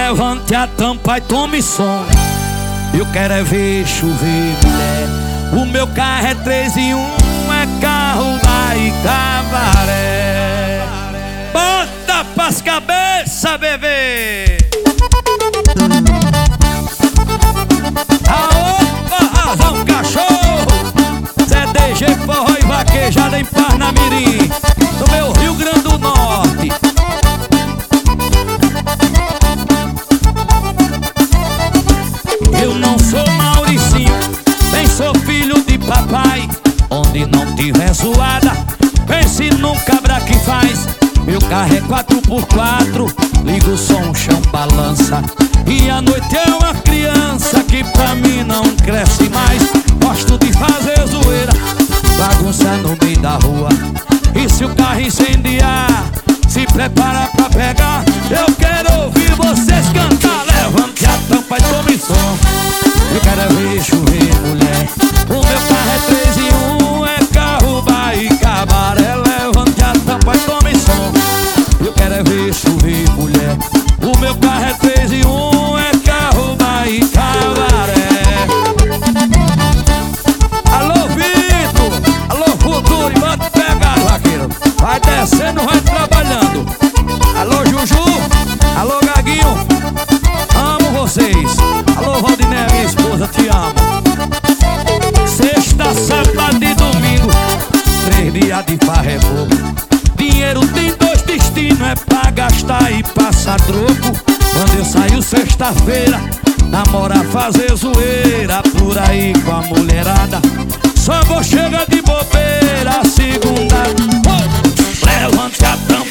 Levante a tampa e tome som. Eu quero é ver chover, mulher. O meu carro é 3 em 1, é carro da Cabaré. Bota pras cabeças, bebê. Aô, razão, cachorro. CDG, forró e vaquejada em Parnamirim, no meu Rio Grande do Norte. Eu não sou Mauricinho, nem sou filho de papai. Onde não tiver zoada, pense num cabra que faz. Meu carro é 4x4, liga o som, o chão balança. E à noite é uma criança que pra mim não cresce mais. Gosto de fazer zoeira, bagunça no meio da rua. E se o carro incendiar, se prepara pra pegar. Eu quero ouvir vocês cantar. Levante a tampa e tome som. Eu quero é ver chover, mulher. O meu carro é 3 em 1, é carro Bahia Cabaré. Levante a tampa e tome som. Eu quero é ver chover, mulher. O meu carro é 3 em 1, é carro Bahia Cabaré. Alô, Vitor! Alô, Futuro! E bota pegar, vaqueiro. Vai descendo, vai trabalhando. Alô, Juju! Alô, Gaguinho! Amo vocês! Alô, Valdiné, minha esposa, te amo. Sexta, sábado e domingo, 3 dias de farra é pouco. Dinheiro tem 2 destinos, é pra gastar e passar troco. Quando eu saio sexta-feira, namorar, fazer zoeira por aí com a mulherada. Só vou chegar de bobeira segunda. Levante a tampa